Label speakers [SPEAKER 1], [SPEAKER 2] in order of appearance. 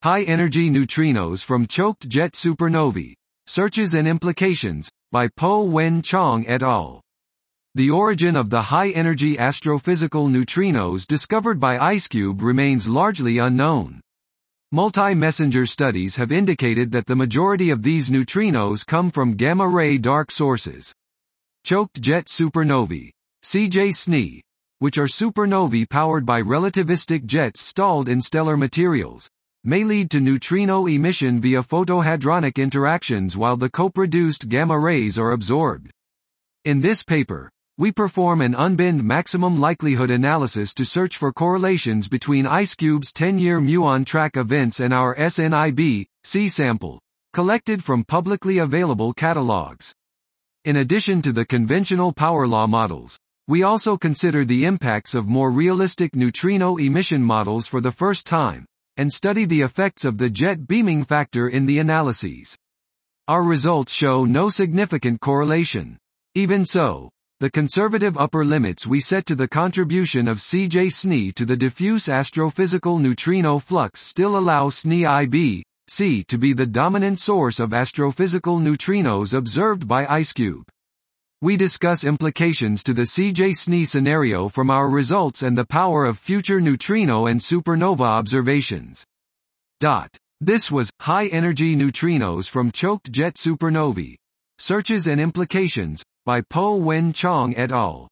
[SPEAKER 1] High-energy neutrinos from choked jet supernovae. Searches and implications, by Po Wen Chong et al. The origin of the high-energy astrophysical neutrinos discovered by IceCube remains largely unknown. Multi-messenger studies have indicated that the majority of these neutrinos come from gamma-ray dark sources. Choked jet supernovae, CJ-SNE, which are supernovae powered by relativistic jets stalled in stellar materials, may lead to neutrino emission via photohadronic interactions while the co-produced gamma rays are absorbed. In this paper, we perform an unbinned maximum likelihood analysis to search for correlations between IceCube's 10-year muon track events and our SNIB-C sample, collected from publicly available catalogs. In addition to the conventional power law models, we also consider the impacts of more realistic neutrino emission models for the first time, and study the effects of the jet beaming factor in the analyses. Our results show no significant correlation. Even so, the conservative upper limits we set to the contribution of CJ-SNE to the diffuse astrophysical neutrino flux still allow SNE-IB-C to be the dominant source of astrophysical neutrinos observed by IceCube. We discuss implications to the CJ-SNE scenario from our results and the power of future neutrino and supernova observations. This was High-Energy Neutrinos from Choked Jet Supernovae. Searches and Implications, by Po Wen Chong et al.